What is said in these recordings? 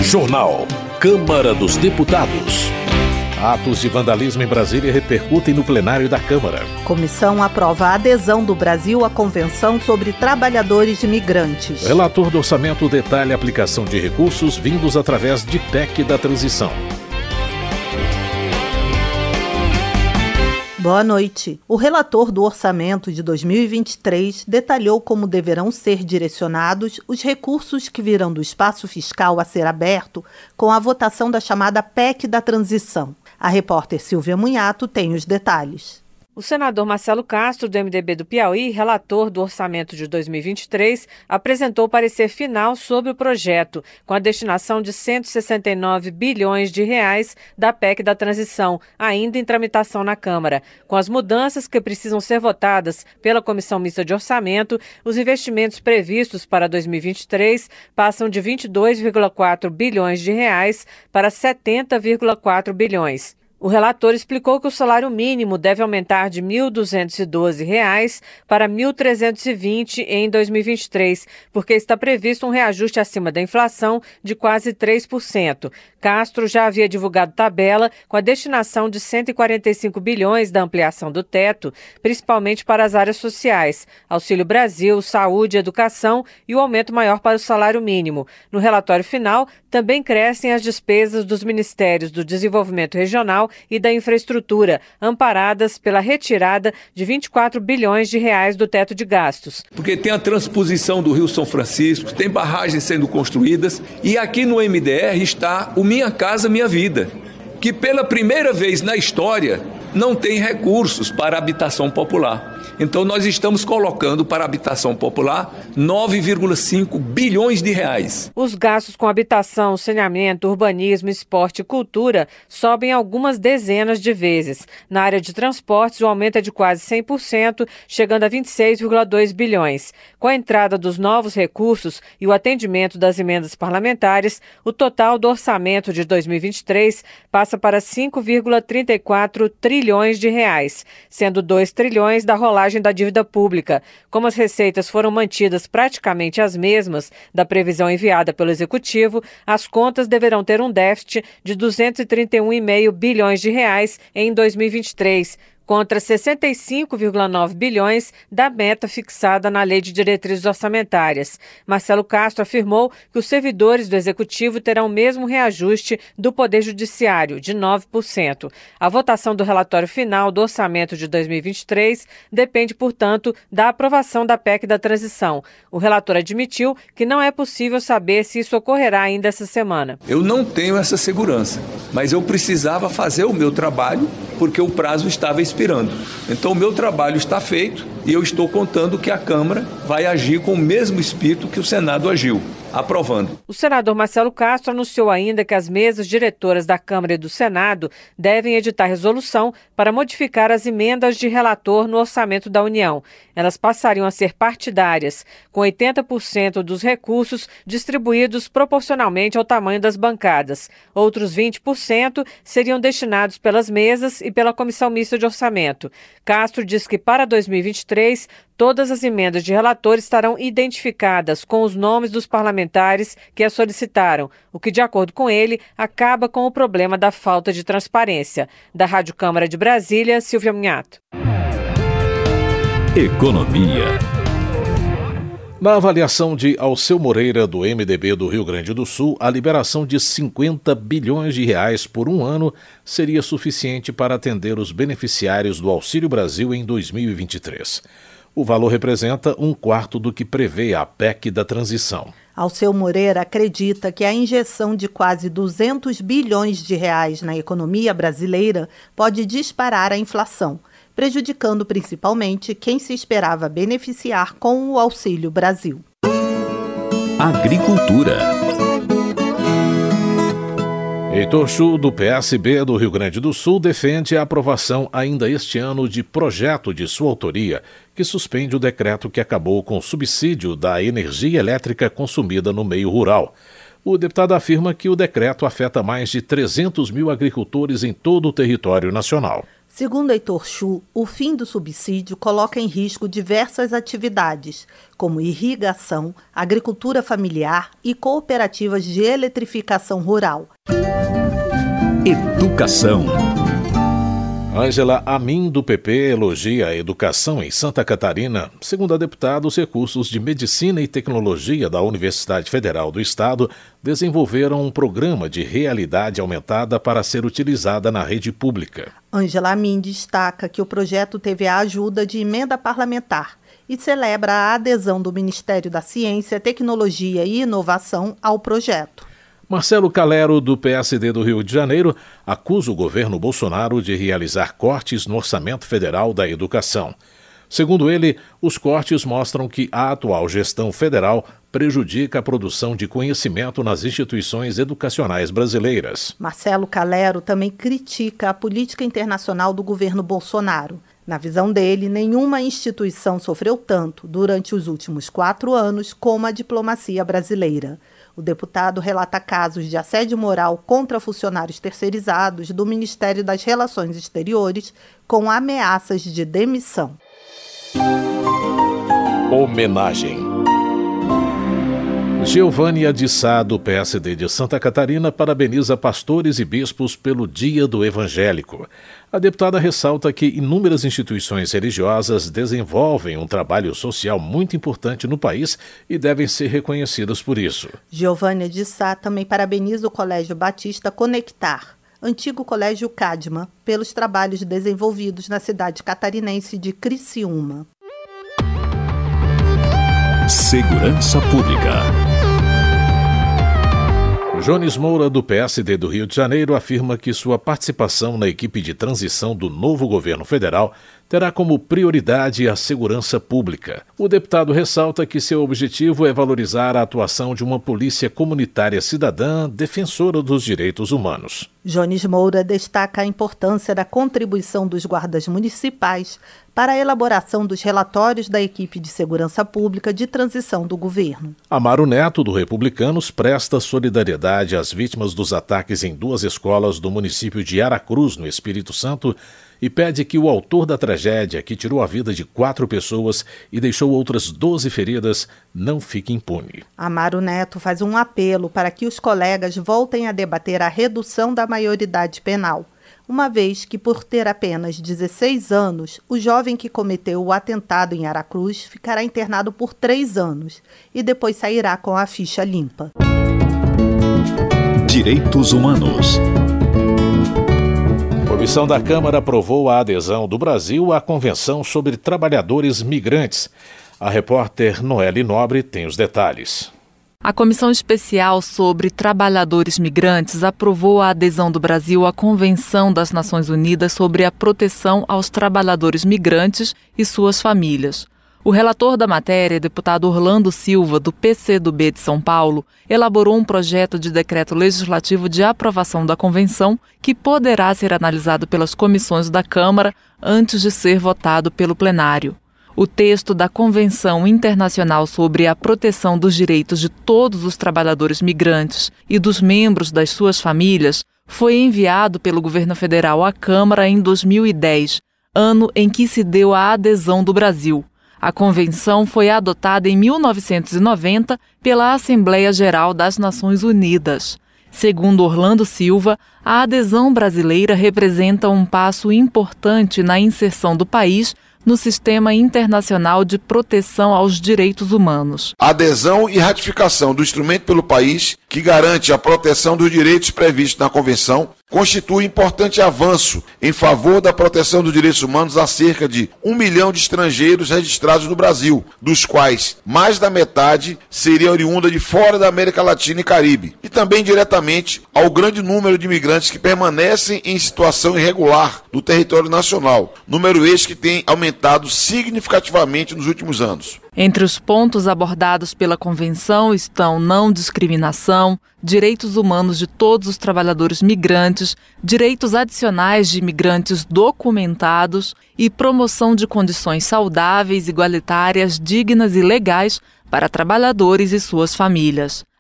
Jornal. Câmara dos Deputados. Atos de vandalismo em Brasília repercutem no plenário da Câmara. Comissão aprova a adesão do Brasil à Convenção sobre Trabalhadores Imigrantes. Relator do orçamento detalha a aplicação de recursos vindos através de PEC da transição. Boa noite. O relator do orçamento de 2023 detalhou como deverão ser direcionados os recursos que virão do espaço fiscal a ser aberto com a votação da chamada PEC da transição. A repórter Silvia Munhato tem os detalhes. O senador Marcelo Castro, do MDB do Piauí, relator do orçamento de 2023, apresentou o parecer final sobre o projeto, com a destinação de 169 bilhões de reais da PEC da transição, ainda em tramitação na Câmara. Com as mudanças que precisam ser votadas pela Comissão Mista de Orçamento, os investimentos previstos para 2023 passam de 22,4 bilhões de reais para 70,4 bilhões. O relator explicou que o salário mínimo deve aumentar de R$ 1.212 para R$ 1.320 em 2023, porque está previsto um reajuste acima da inflação de quase 3%. Castro já havia divulgado tabela com a destinação de 145 bilhões da ampliação do teto, principalmente para as áreas sociais, Auxílio Brasil, saúde, educação e o aumento maior para o salário mínimo. No relatório final, também crescem as despesas dos Ministérios do Desenvolvimento Regional e da Infraestrutura, amparadas pela retirada de 24 bilhões de reais do teto de gastos. Porque tem a transposição do Rio São Francisco, tem barragens sendo construídas e aqui no MDR está o Minha Casa Minha Vida, que pela primeira vez na história não tem recursos para habitação popular. Então nós estamos colocando para a habitação popular 9,5 bilhões de reais. Os gastos com habitação, saneamento, urbanismo, esporte e cultura sobem algumas dezenas de vezes. Na área de transportes, o aumento é de quase 100%, chegando a 26,2 bilhões. Com a entrada dos novos recursos e o atendimento das emendas parlamentares, o total do orçamento de 2023 passa para 5,34 trilhões de reais, sendo 2 trilhões da rolagem da dívida pública. Como as receitas foram mantidas praticamente as mesmas da previsão enviada pelo Executivo, as contas deverão ter um déficit de 231,5 bilhões de reais em 2023, contra 65,9 bilhões da meta fixada na Lei de Diretrizes Orçamentárias. Marcelo Castro afirmou que os servidores do Executivo terão o mesmo reajuste do Poder Judiciário, de 9%. A votação do relatório final do orçamento de 2023 depende, portanto, da aprovação da PEC da transição. O relator admitiu que não é possível saber se isso ocorrerá ainda essa semana. Eu não tenho essa segurança, mas eu precisava fazer o meu trabalho porque o prazo estava expirando. Então o meu trabalho está feito e eu estou contando que a Câmara vai agir com o mesmo espírito que o Senado agiu, aprovando. O senador Marcelo Castro anunciou ainda que as mesas diretoras da Câmara e do Senado devem editar resolução para modificar as emendas de relator no orçamento da União. Elas passariam a ser partidárias, com 80% dos recursos distribuídos proporcionalmente ao tamanho das bancadas. Outros 20% seriam destinados pelas mesas e pela Comissão Mista de Orçamento. Castro diz que para 2023, todas as emendas de relator estarão identificadas com os nomes dos parlamentares que as solicitaram, o que, de acordo com ele, acaba com o problema da falta de transparência. Da Rádio Câmara de Brasília, Silvia Munhato. Economia. Na avaliação de Alceu Moreira, do MDB do Rio Grande do Sul, a liberação de 50 bilhões de reais por um ano seria suficiente para atender os beneficiários do Auxílio Brasil em 2023. O valor representa 1/4 do que prevê a PEC da transição. Alceu Moreira acredita que a injeção de quase 200 bilhões de reais na economia brasileira pode disparar a inflação, prejudicando principalmente quem se esperava beneficiar com o Auxílio Brasil. Agricultura. Heitor Chu, do PSB do Rio Grande do Sul, defende a aprovação ainda este ano de projeto de sua autoria, que suspende o decreto que acabou com o subsídio da energia elétrica consumida no meio rural. O deputado afirma que o decreto afeta mais de 300 mil agricultores em todo o território nacional. Segundo Heitor Chu, o fim do subsídio coloca em risco diversas atividades, como irrigação, agricultura familiar e cooperativas de eletrificação rural. Educação. Ângela Amin, do PP, elogia a educação em Santa Catarina. Segundo a deputada, os recursos de Medicina e Tecnologia da Universidade Federal do Estado desenvolveram um programa de realidade aumentada para ser utilizada na rede pública. Ângela Amin destaca que o projeto teve a ajuda de emenda parlamentar e celebra a adesão do Ministério da Ciência, Tecnologia e Inovação ao projeto. Marcelo Calero, do PSD do Rio de Janeiro, acusa o governo Bolsonaro de realizar cortes no orçamento federal da educação. Segundo ele, os cortes mostram que a atual gestão federal prejudica a produção de conhecimento nas instituições educacionais brasileiras. Marcelo Calero também critica a política internacional do governo Bolsonaro. Na visão dele, nenhuma instituição sofreu tanto durante os últimos 4 anos como a diplomacia brasileira. O deputado relata casos de assédio moral contra funcionários terceirizados do Ministério das Relações Exteriores com ameaças de demissão. Homenagem. Geovânia de Sá, do PSD de Santa Catarina, parabeniza pastores e bispos pelo Dia do Evangélico. A deputada ressalta que inúmeras instituições religiosas desenvolvem um trabalho social muito importante no país e devem ser reconhecidas por isso. Geovânia de Sá também parabeniza o Colégio Batista Conectar, antigo Colégio Cadma, pelos trabalhos desenvolvidos na cidade catarinense de Criciúma. Segurança Pública. Jones Moura, do PSD do Rio de Janeiro, afirma que sua participação na equipe de transição do novo governo federal terá como prioridade a segurança pública. O deputado ressalta que seu objetivo é valorizar a atuação de uma polícia comunitária cidadã defensora dos direitos humanos. Jones Moura destaca a importância da contribuição dos guardas municipais para a elaboração dos relatórios da equipe de segurança pública de transição do governo. Amaro Neto, do Republicanos, presta solidariedade às vítimas dos ataques em 2 escolas do município de Aracruz, no Espírito Santo, e pede que o autor da tragédia, que tirou a vida de 4 pessoas e deixou outras 12 feridas, não fique impune. Amaro Neto faz um apelo para que os colegas voltem a debater a redução da maioridade penal, uma vez que, por ter apenas 16 anos, o jovem que cometeu o atentado em Aracruz ficará internado por 3 anos e depois sairá com a ficha limpa. Direitos Humanos. A comissão da Câmara aprovou a adesão do Brasil à Convenção sobre Trabalhadores Migrantes. A repórter Noelle Nobre tem os detalhes. A Comissão Especial sobre Trabalhadores Migrantes aprovou a adesão do Brasil à Convenção das Nações Unidas sobre a proteção aos trabalhadores migrantes e suas famílias. O relator da matéria, deputado Orlando Silva, do PCdoB de São Paulo, elaborou um projeto de decreto legislativo de aprovação da convenção que poderá ser analisado pelas comissões da Câmara antes de ser votado pelo plenário. O texto da Convenção Internacional sobre a Proteção dos Direitos de Todos os Trabalhadores Migrantes e dos membros das suas famílias foi enviado pelo governo federal à Câmara em 2010, ano em que se deu a adesão do Brasil. A convenção foi adotada em 1990 pela Assembleia Geral das Nações Unidas. Segundo Orlando Silva, a adesão brasileira representa um passo importante na inserção do país no Sistema Internacional de Proteção aos Direitos Humanos. A adesão e ratificação do instrumento pelo país, que garante a proteção dos direitos previstos na Convenção, constitui importante avanço em favor da proteção dos direitos humanos a cerca de 1 milhão de estrangeiros registrados no Brasil, dos quais mais da metade seria oriunda de fora da América Latina e Caribe, e também diretamente ao grande número de imigrantes que permanecem em situação irregular no território nacional, número este que tem aumentado significativamente nos últimos anos. Entre os pontos abordados pela Convenção estão não discriminação, direitos humanos de todos os trabalhadores migrantes, direitos adicionais de imigrantes documentados e promoção de condições saudáveis, igualitárias, dignas e legais para trabalhadores e suas famílias.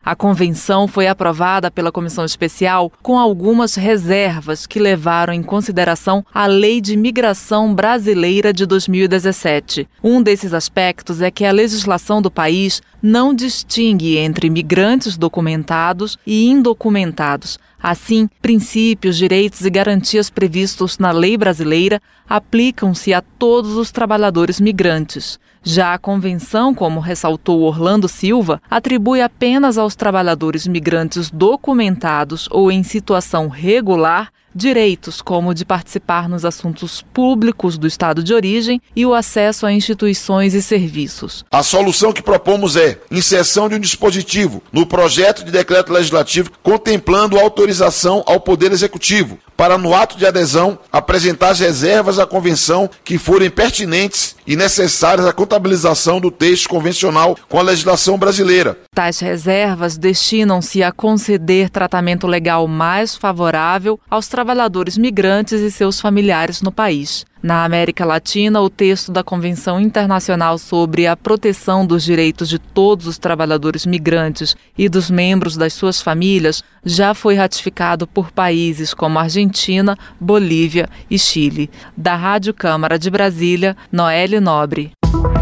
A convenção foi aprovada pela Comissão Especial com algumas reservas que levaram em consideração a Lei de Migração Brasileira de 2017. Um desses aspectos é que a legislação do país não distingue entre migrantes documentados e indocumentados. Assim, princípios, direitos e garantias previstos na lei brasileira aplicam-se a todos os trabalhadores migrantes. Já a convenção, como ressaltou Orlando Silva, atribui apenas aos trabalhadores migrantes documentados ou em situação regular direitos como o de participar nos assuntos públicos do estado de origem e o acesso a instituições e serviços. A solução que propomos é inserção de um dispositivo no projeto de decreto legislativo contemplando autorização ao Poder Executivo para, no ato de adesão, apresentar as reservas à convenção que forem pertinentes e necessárias à contabilização do texto convencional com a legislação brasileira. Tais reservas destinam-se a conceder tratamento legal mais favorável aos trabalhadores migrantes e seus familiares no país. Na América Latina, o texto da Convenção Internacional sobre a Proteção dos Direitos de Todos os Trabalhadores Migrantes e dos membros das suas famílias já foi ratificado por países como Argentina, Bolívia e Chile. Da Rádio Câmara de Brasília, Noelle Nobre.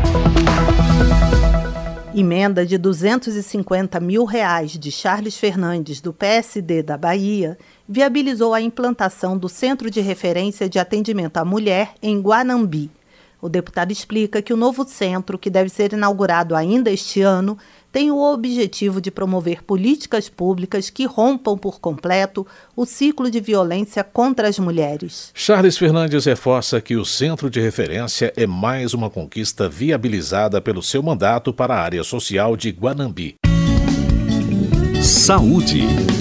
Emenda de R$250 mil de Charles Fernandes, do PSD da Bahia, viabilizou a implantação do Centro de Referência de Atendimento à Mulher em Guanambi. O deputado explica que o novo centro, que deve ser inaugurado ainda este ano, tem o objetivo de promover políticas públicas que rompam por completo o ciclo de violência contra as mulheres. Charles Fernandes reforça que o Centro de Referência é mais uma conquista viabilizada pelo seu mandato para a área social de Guanambi. Saúde.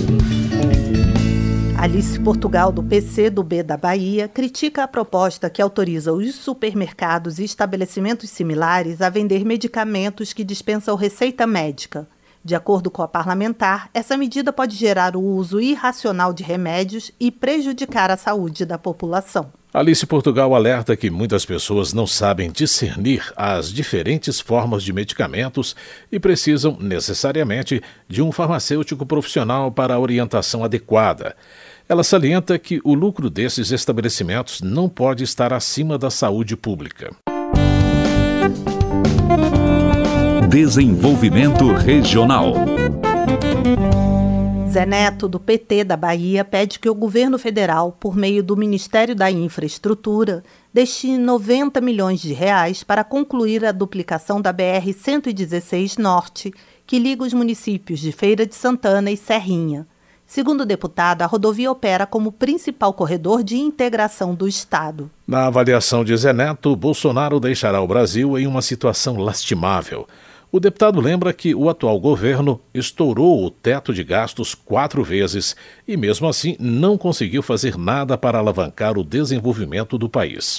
Alice Portugal, do PCdoB da Bahia, critica a proposta que autoriza os supermercados e estabelecimentos similares a vender medicamentos que dispensam receita médica. De acordo com a parlamentar, essa medida pode gerar o uso irracional de remédios e prejudicar a saúde da população. Alice Portugal alerta que muitas pessoas não sabem discernir as diferentes formas de medicamentos e precisam, necessariamente, de um farmacêutico profissional para a orientação adequada. Ela salienta que o lucro desses estabelecimentos não pode estar acima da saúde pública. Desenvolvimento regional. Zé Neto, do PT da Bahia, pede que o governo federal, por meio do Ministério da Infraestrutura, destine R$90 milhões para concluir a duplicação da BR-116 Norte, que liga os municípios de Feira de Santana e Serrinha. Segundo o deputado, a rodovia opera como principal corredor de integração do Estado. Na avaliação de Zé Neto, Bolsonaro deixará o Brasil em uma situação lastimável. O deputado lembra que o atual governo estourou o teto de gastos 4 vezes e, mesmo assim, não conseguiu fazer nada para alavancar o desenvolvimento do país.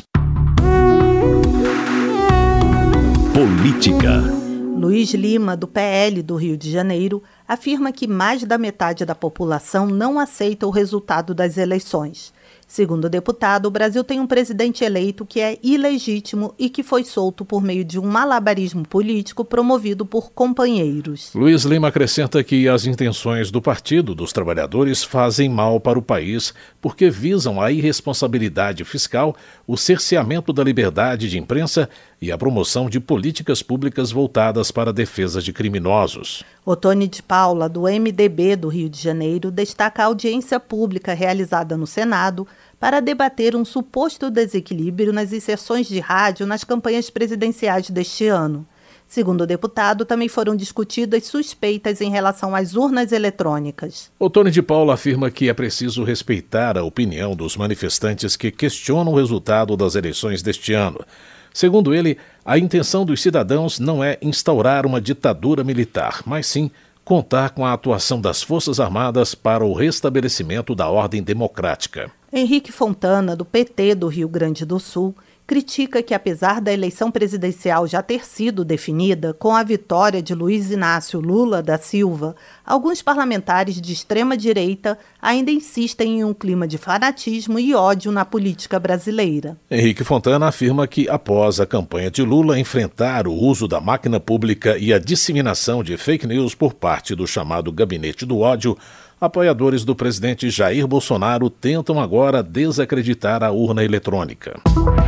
Política. Luiz Lima, do PL do Rio de Janeiro, afirma que mais da metade da população não aceita o resultado das eleições. Segundo o deputado, o Brasil tem um presidente eleito que é ilegítimo e que foi solto por meio de um malabarismo político promovido por companheiros. Luiz Lima acrescenta que as intenções do Partido dos Trabalhadores fazem mal para o país porque visam a irresponsabilidade fiscal, o cerceamento da liberdade de imprensa e a promoção de políticas públicas voltadas para a defesa de criminosos. Otone de Paula, do MDB do Rio de Janeiro, destaca a audiência pública realizada no Senado para debater um suposto desequilíbrio nas inserções de rádio nas campanhas presidenciais deste ano. Segundo o deputado, também foram discutidas suspeitas em relação às urnas eletrônicas. Otone de Paula afirma que é preciso respeitar a opinião dos manifestantes que questionam o resultado das eleições deste ano. Segundo ele, a intenção dos cidadãos não é instaurar uma ditadura militar, mas sim contar com a atuação das Forças Armadas para o restabelecimento da ordem democrática. Henrique Fontana, do PT do Rio Grande do Sul, critica que, apesar da eleição presidencial já ter sido definida com a vitória de Luiz Inácio Lula da Silva, alguns parlamentares de extrema-direita ainda insistem em um clima de fanatismo e ódio na política brasileira. Henrique Fontana afirma que, após a campanha de Lula enfrentar o uso da máquina pública e a disseminação de fake news por parte do chamado Gabinete do Ódio, apoiadores do presidente Jair Bolsonaro tentam agora desacreditar a urna eletrônica.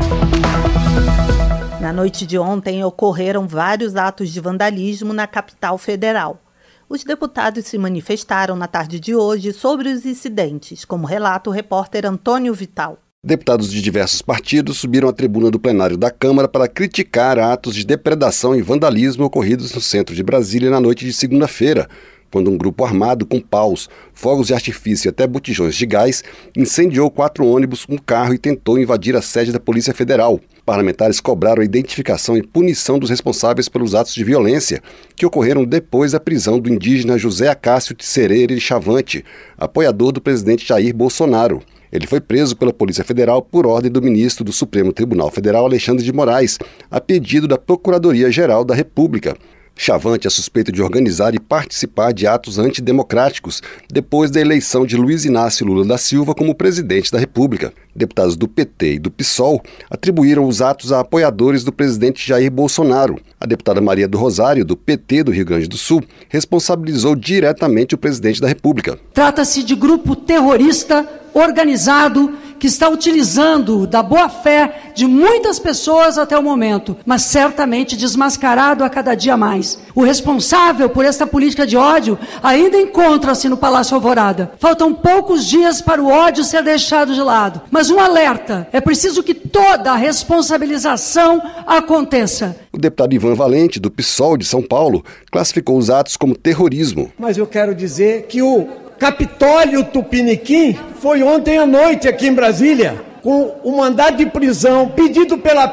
Na noite de ontem, ocorreram vários atos de vandalismo na capital federal. Os deputados se manifestaram na tarde de hoje sobre os incidentes, como relata o repórter Antônio Vital. Deputados de diversos partidos subiram à tribuna do plenário da Câmara para criticar atos de depredação e vandalismo ocorridos no centro de Brasília na noite de segunda-feira, quando um grupo armado com paus, fogos de artifício e até botijões de gás incendiou 4 ônibus, um carro e tentou invadir a sede da Polícia Federal. Parlamentares cobraram a identificação e punição dos responsáveis pelos atos de violência, que ocorreram depois da prisão do indígena José Acácio Tisserere Chavante, apoiador do presidente Jair Bolsonaro. Ele foi preso pela Polícia Federal por ordem do ministro do Supremo Tribunal Federal, Alexandre de Moraes, a pedido da Procuradoria-Geral da República. Chavante é suspeito de organizar e participar de atos antidemocráticos depois da eleição de Luiz Inácio Lula da Silva como presidente da República. Deputados do PT e do PSOL atribuíram os atos a apoiadores do presidente Jair Bolsonaro. A deputada Maria do Rosário, do PT do Rio Grande do Sul, responsabilizou diretamente o presidente da República. Trata-se de grupo terrorista organizado que está utilizando da boa-fé de muitas pessoas até o momento, mas certamente desmascarado a cada dia mais. O responsável por esta política de ódio ainda encontra-se no Palácio Alvorada. Faltam poucos dias para o ódio ser deixado de lado. Mas um alerta, é preciso que toda a responsabilização aconteça. O deputado Ivan Valente, do PSOL de São Paulo, classificou os atos como terrorismo. Mas eu quero dizer que o Capitólio Tupiniquim foi ontem à noite aqui em Brasília, com o mandado de prisão pedido pela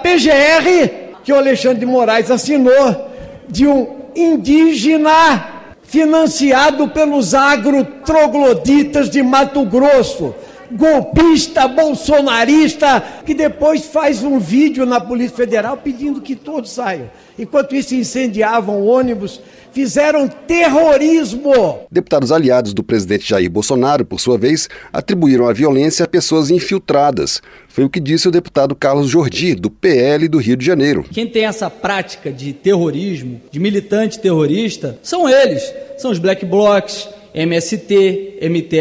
PGR, que o Alexandre de Moraes assinou, de um indígena financiado pelos agrotrogloditas de Mato Grosso, golpista, bolsonarista, que depois faz um vídeo na Polícia Federal pedindo que todos saiam. Enquanto isso, incendiavam ônibus, fizeram terrorismo. Deputados aliados do presidente Jair Bolsonaro, por sua vez, atribuíram a violência a pessoas infiltradas. Foi o que disse o deputado Carlos Jordi, do PL do Rio de Janeiro. Quem tem essa prática de terrorismo, de militante terrorista, são eles. São os Black Blocs, MST,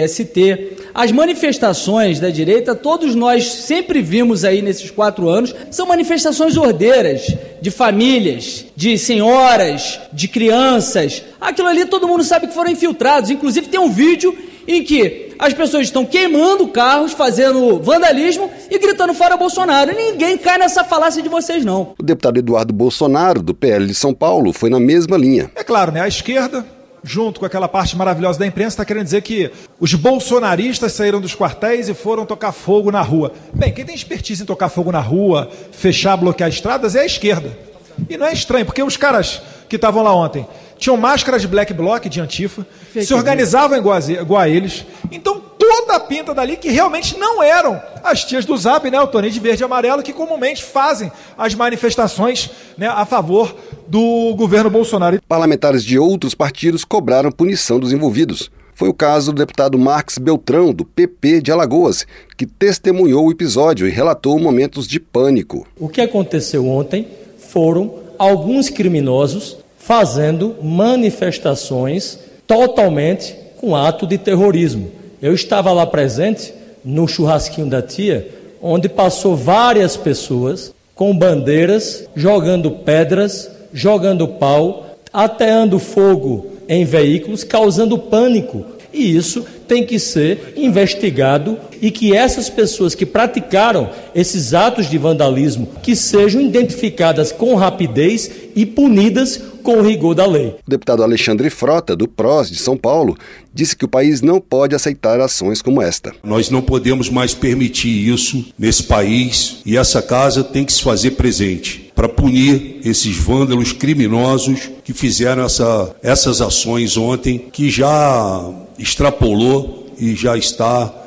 MTST. As manifestações da direita, todos nós sempre vimos aí nesses 4 anos, são manifestações ordeiras, de famílias, de senhoras, de crianças. Aquilo ali todo mundo sabe que foram infiltrados. Inclusive tem um vídeo em que as pessoas estão queimando carros, fazendo vandalismo e gritando fora Bolsonaro. E ninguém cai nessa falácia de vocês, não. O deputado Eduardo Bolsonaro, do PL de São Paulo, foi na mesma linha. É claro, né? A esquerda, junto com aquela parte maravilhosa da imprensa, está querendo dizer que os bolsonaristas saíram dos quartéis e foram tocar fogo na rua. Bem, quem tem expertise em tocar fogo na rua, fechar, bloquear estradas, é a esquerda. E não é estranho, porque os caras que estavam lá ontem tinham máscaras de Black Bloc, de Antifa, se organizavam igual a eles. Então, toda a pinta dali que realmente não eram as tias do Zap, né, o Toninho de verde e amarelo, que comumente fazem as manifestações, né, a favor do governo Bolsonaro. Parlamentares de outros partidos cobraram punição dos envolvidos. Foi o caso do deputado Marques Beltrão, do PP de Alagoas, que testemunhou o episódio e relatou momentos de pânico. O que aconteceu ontem foram alguns criminosos fazendo manifestações totalmente com ato de terrorismo. Eu estava lá presente no churrasquinho da tia, onde passou várias pessoas com bandeiras, jogando pedras, jogando pau, ateando fogo em veículos, causando pânico. E isso tem que ser investigado e que essas pessoas que praticaram esses atos de vandalismo que sejam identificadas com rapidez e punidas com o rigor da lei. O deputado Alexandre Frota, do PROS de São Paulo, disse que o país não pode aceitar ações como esta. Nós não podemos mais permitir isso nesse país e essa casa tem que se fazer presente para punir esses vândalos criminosos que fizeram essas ações ontem, que já extrapolou e já está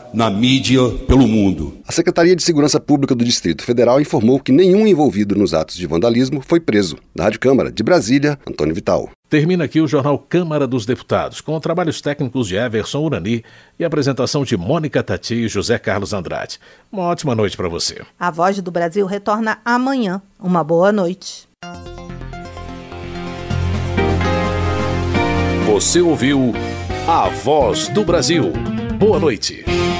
na mídia pelo mundo. A Secretaria de Segurança Pública do Distrito Federal informou que nenhum envolvido nos atos de vandalismo foi preso. Da Rádio Câmara, de Brasília, Antônio Vital. Termina aqui o Jornal Câmara dos Deputados, com trabalhos técnicos de Everson Urani e apresentação de Mônica Tati e José Carlos Andrade. Uma ótima noite para você. A Voz do Brasil retorna amanhã. Uma boa noite. Você ouviu A Voz do Brasil. Boa noite.